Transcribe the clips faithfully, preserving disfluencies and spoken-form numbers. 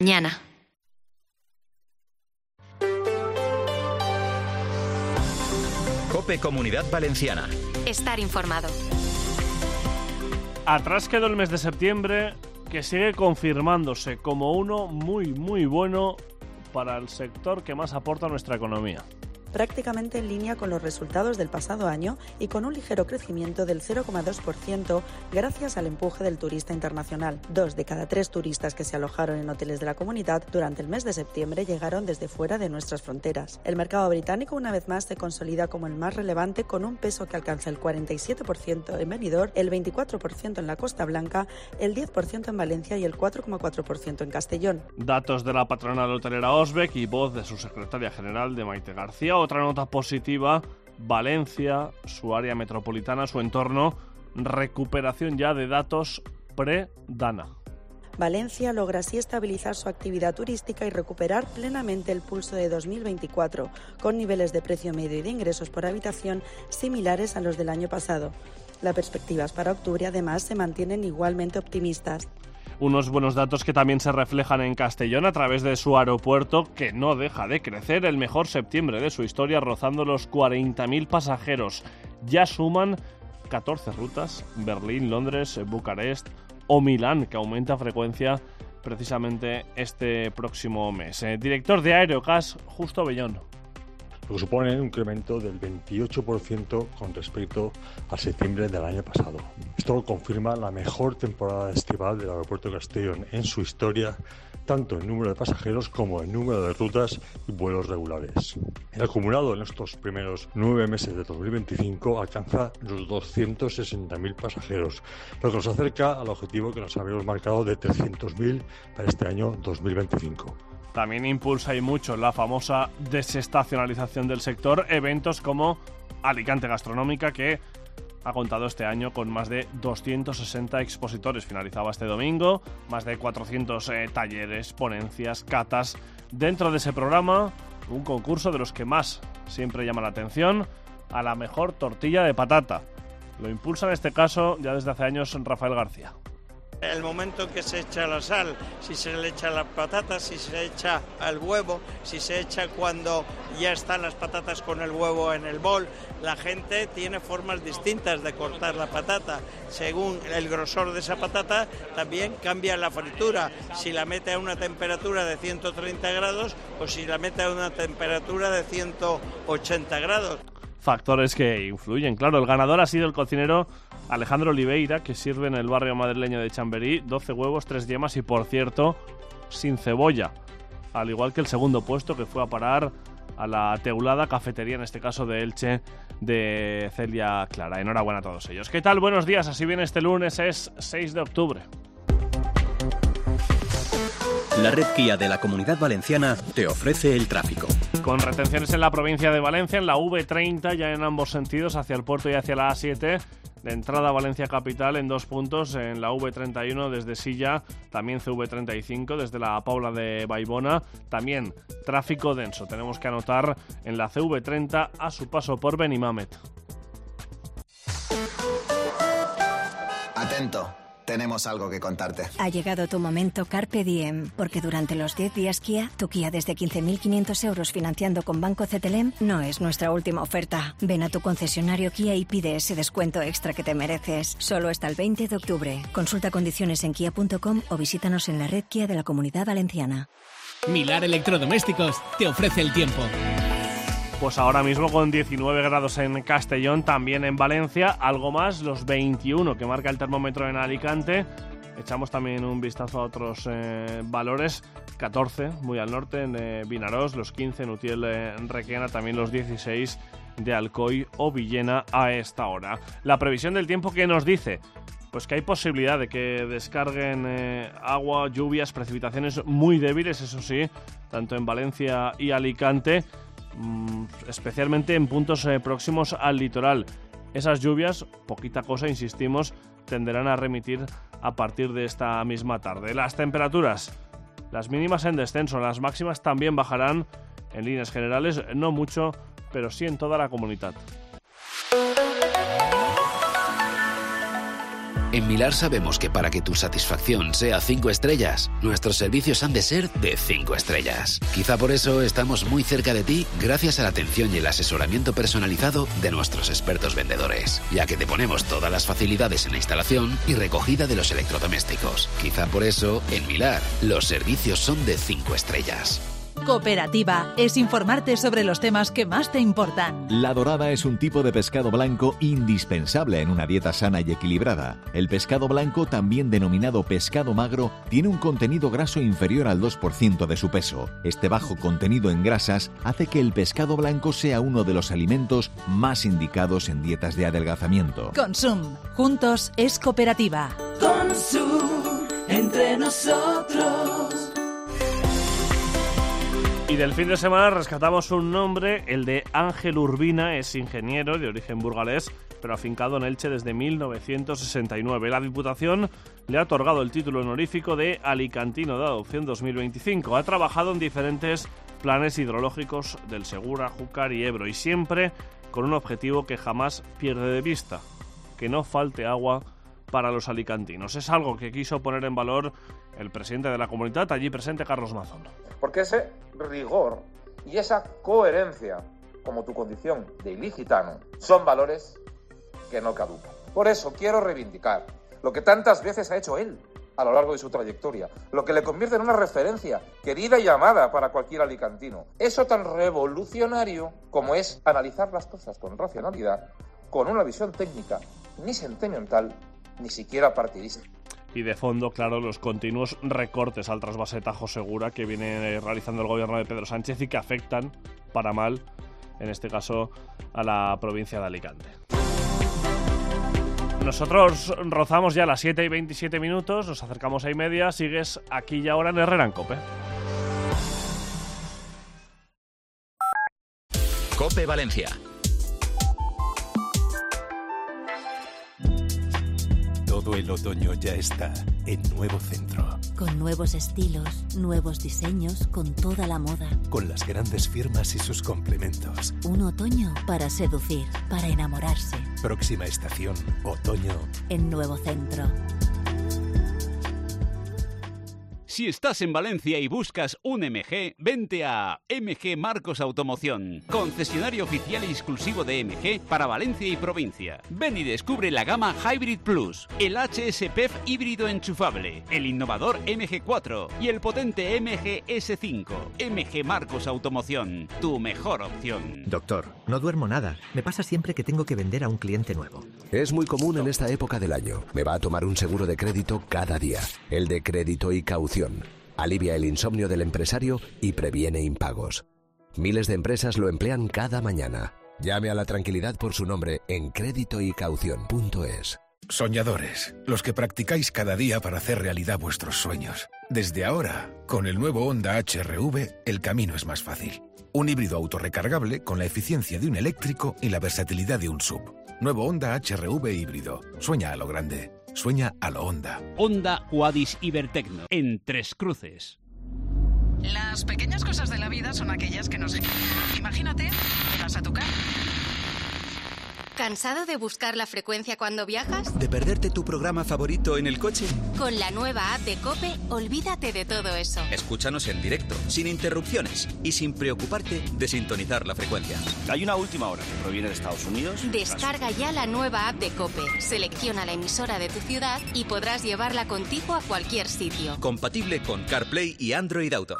Mañana. COPE Comunidad Valenciana. Estar informado. Atrás quedó el mes de septiembre, que sigue confirmándose como uno muy, muy bueno para el sector que más aporta a nuestra economía. Prácticamente en línea con los resultados del pasado año y con un ligero crecimiento del cero coma dos por ciento gracias al empuje del turista internacional. Dos de cada tres turistas que se alojaron en hoteles de la comunidad durante el mes de septiembre llegaron desde fuera de nuestras fronteras. El mercado británico una vez más se consolida como el más relevante, con un peso que alcanza el cuarenta y siete por ciento en Benidorm, el veinticuatro por ciento en la Costa Blanca, el diez por ciento en Valencia y el cuatro coma cuatro por ciento en Castellón. Datos de la patronal hotelera Osbec y voz de su secretaria general, de Maite García. Otra nota positiva: Valencia, su área metropolitana, su entorno, recuperación ya de datos pre-Dana. Valencia logra así estabilizar su actividad turística y recuperar plenamente el pulso de dos mil veinticuatro, con niveles de precio medio y de ingresos por habitación similares a los del año pasado. Las perspectivas para octubre además se mantienen igualmente optimistas. Unos buenos datos que también se reflejan en Castellón a través de su aeropuerto, que no deja de crecer, el mejor septiembre de su historia, rozando los cuarenta mil pasajeros. Ya suman catorce rutas: Berlín, Londres, Bucarest o Milán, que aumenta frecuencia precisamente este próximo mes. Eh, director de Aerocas, Justo Bellón. Lo que supone un incremento del veintiocho por ciento con respecto a septiembre del año pasado. Esto confirma la mejor temporada estival del aeropuerto de Castellón en su historia, tanto en número de pasajeros como en número de rutas y vuelos regulares. El acumulado en estos primeros nueve meses de dos mil veinticinco alcanza los doscientos sesenta mil pasajeros, lo que nos acerca al objetivo que nos habíamos marcado de trescientos mil para este año dos mil veinticinco. También impulsa y mucho la famosa desestacionalización del sector, eventos como Alicante Gastronómica, que ha contado este año con más de doscientos sesenta expositores. Finalizaba este domingo, más de cuatrocientos eh, talleres, ponencias, catas. Dentro de ese programa, un concurso de los que más siempre llama la atención, a la mejor tortilla de patata. Lo impulsa en este caso ya desde hace años Rafael García. El momento en que se echa la sal, si se le echa las patatas, si se echa el huevo, si se echa cuando ya están las patatas con el huevo en el bol. La gente tiene formas distintas de cortar la patata. Según el grosor de esa patata, también cambia la fritura. Si la mete a una temperatura de ciento treinta grados o si la mete a una temperatura de ciento ochenta grados. Factores que influyen, claro. El ganador ha sido el cocinero Alejandro Oliveira, que sirve en el barrio madrileño de Chamberí, doce huevos, tres yemas y, por cierto, sin cebolla. Al igual que el segundo puesto, que fue a parar a la Teulada Cafetería, en este caso de Elche, de Celia Clara. Enhorabuena a todos ellos. ¿Qué tal? Buenos días. Así viene este lunes, es seis de octubre. La red Kia de la Comunidad Valenciana te ofrece el tráfico. Con retenciones en la provincia de Valencia, en la V treinta, ya en ambos sentidos, hacia el puerto y hacia la A siete, de entrada a Valencia Capital en dos puntos, en la V treinta y uno desde Silla, también C V treinta y cinco desde la Paula de Baibona, también tráfico denso. Tenemos que anotar en la C V treinta a su paso por Benimamet. Atento. Tenemos algo que contarte. Ha llegado tu momento Carpe Diem, porque durante los diez días Kia, tu Kia desde quince mil quinientos euros financiando con Banco C T L M no es nuestra última oferta. Ven a tu concesionario Kia y pide ese descuento extra que te mereces. Solo hasta el veinte de octubre. Consulta condiciones en kia punto com o visítanos en la red Kia de la Comunidad Valenciana. Milar Electrodomésticos te ofrece el tiempo. Pues ahora mismo con diecinueve grados en Castellón, también en Valencia, algo más, los veintiuno que marca el termómetro en Alicante. Echamos también un vistazo a otros eh, valores, catorce muy al norte en eh, Vinarós, los quince en Utiel, eh, en Requena, también los dieciséis de Alcoy o Villena a esta hora. La previsión del tiempo, ¿qué nos dice? Pues que hay posibilidad de que descarguen eh, agua, lluvias, precipitaciones muy débiles, eso sí, tanto en Valencia y Alicante, especialmente en puntos eh, próximos al litoral. Esas lluvias, poquita cosa, insistimos, tenderán a remitir a partir de esta misma tarde. Las temperaturas, las mínimas en descenso, las máximas también bajarán en líneas generales, no mucho, pero sí en toda la comunidad. En Milar sabemos que para que tu satisfacción sea cinco estrellas, nuestros servicios han de ser de cinco estrellas. Quizá por eso estamos muy cerca de ti gracias a la atención y el asesoramiento personalizado de nuestros expertos vendedores, ya que te ponemos todas las facilidades en la instalación y recogida de los electrodomésticos. Quizá por eso, en Milar, los servicios son de cinco estrellas. Cooperativa es informarte sobre los temas que más te importan. La dorada es un tipo de pescado blanco indispensable en una dieta sana y equilibrada. El pescado blanco, también denominado pescado magro, tiene un contenido graso inferior al dos por ciento de su peso. Este bajo contenido en grasas hace que el pescado blanco sea uno de los alimentos más indicados en dietas de adelgazamiento. Consum. Juntos es Cooperativa. Consum. Entre nosotros. Y del fin de semana rescatamos un nombre, el de Ángel Urbina. Es ingeniero de origen burgalés, pero afincado en Elche desde mil novecientos sesenta y nueve. La Diputación le ha otorgado el título honorífico de Alicantino de Adopción dos mil veinticinco. Ha trabajado en diferentes planes hidrológicos del Segura, Júcar y Ebro, y siempre con un objetivo que jamás pierde de vista: que no falte agua para los alicantinos. Es algo que quiso poner en valor el presidente de la comunidad, allí presente Carlos Mazón. Porque ese rigor y esa coherencia, como tu condición de ilicitano, son valores que no caducan. Por eso quiero reivindicar lo que tantas veces ha hecho él a lo largo de su trayectoria, lo que le convierte en una referencia querida y amada para cualquier alicantino. Eso tan revolucionario como es analizar las cosas con racionalidad, con una visión técnica ni sentimental, ni siquiera partidista. Y de fondo, claro, los continuos recortes al trasvase Tajo Segura que viene realizando el gobierno de Pedro Sánchez y que afectan para mal, en este caso, a la provincia de Alicante. Nosotros rozamos ya las siete y veintisiete minutos, nos acercamos a y media, sigues aquí y ahora en Herrera en COPE. COPE Valencia. Todo el otoño ya está en Nuevo Centro. Con nuevos estilos, nuevos diseños, con toda la moda. Con las grandes firmas y sus complementos. Un otoño para seducir, para enamorarse. Próxima estación, otoño. En Nuevo Centro. Si estás en Valencia y buscas un M G, vente a M G Marcos Automoción, concesionario oficial y exclusivo de M G para Valencia y provincia. Ven y descubre la gama Hybrid Plus, el H S P E F híbrido enchufable, el innovador M G cuatro y el potente M G S cinco. M G Marcos Automoción, tu mejor opción. Doctor, no duermo nada. Me pasa siempre que tengo que vender a un cliente nuevo. Es muy común en esta época del año. Me va a tomar un seguro de crédito cada día. El de crédito y caución. Alivia el insomnio del empresario y previene impagos. Miles de empresas lo emplean cada mañana. Llame a la tranquilidad por su nombre en crédito y caución punto es. Soñadores, los que practicáis cada día para hacer realidad vuestros sueños. Desde ahora, con el nuevo Honda H R V, el camino es más fácil. Un híbrido autorrecargable con la eficiencia de un eléctrico y la versatilidad de un S U V. Nuevo Honda H R V híbrido. Sueña a lo grande. Sueña a lo Honda. Honda Quadis Ibertecno, en Tres Cruces. Las pequeñas cosas de la vida son aquellas que nos... Imagínate, llegas a tu casa. ¿Cansado de buscar la frecuencia cuando viajas? ¿De perderte tu programa favorito en el coche? Con la nueva app de COPE, olvídate de todo eso. Escúchanos en directo, sin interrupciones y sin preocuparte de sintonizar la frecuencia. Hay una última hora que proviene de Estados Unidos. Descarga ya la nueva app de COPE, selecciona la emisora de tu ciudad y podrás llevarla contigo a cualquier sitio. Compatible con CarPlay y Android Auto.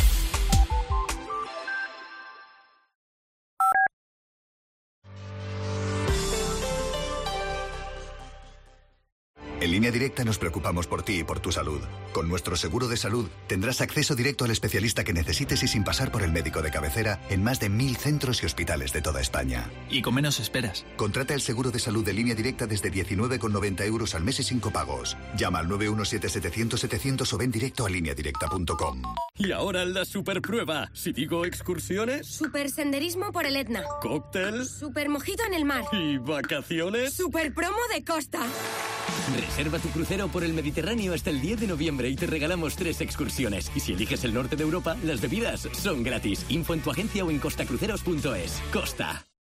En Línea Directa nos preocupamos por ti y por tu salud. Con nuestro seguro de salud tendrás acceso directo al especialista que necesites y sin pasar por el médico de cabecera en más de mil centros y hospitales de toda España. Y con menos esperas. Contrata el seguro de salud de Línea Directa desde diecinueve con noventa euros al mes y sin copagos. Llama al nueve uno siete setecientos setecientos o ven directo a línea directa punto com. Y ahora la superprueba. Si digo excursiones... Super senderismo por el Etna. Cóctel. Super mojito en el mar. ¿Y vacaciones? Super promo de costa. Reserva tu crucero por el Mediterráneo hasta el diez de noviembre y te regalamos tres excursiones. Y si eliges el norte de Europa, las bebidas son gratis. Info en tu agencia o en costacruceros punto es. Costa.